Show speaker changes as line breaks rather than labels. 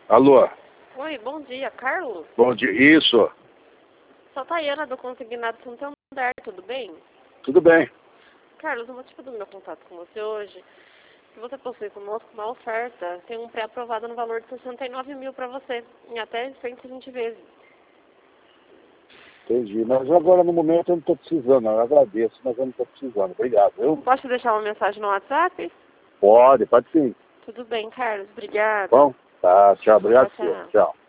Alô?
Oi, bom dia, Carlos?
Bom dia. Isso.
Sou Tayana do Consignado Santander, tudo bem?
Tudo bem.
Carlos, o motivo do meu contato com você hoje é que você possui conosco uma oferta, tem um pré-aprovado no valor de 69 mil para você, em até 120 vezes.
Entendi. Mas agora no momento eu não estou precisando. Eu agradeço, mas eu não estou precisando. Obrigado.
Posso te deixar uma mensagem no WhatsApp?
Pode sim.
Tudo bem, Carlos, obrigada.
Bom? Tá, tchau. Obrigado,
Tchau,
senhor.
tchau.
Tchau.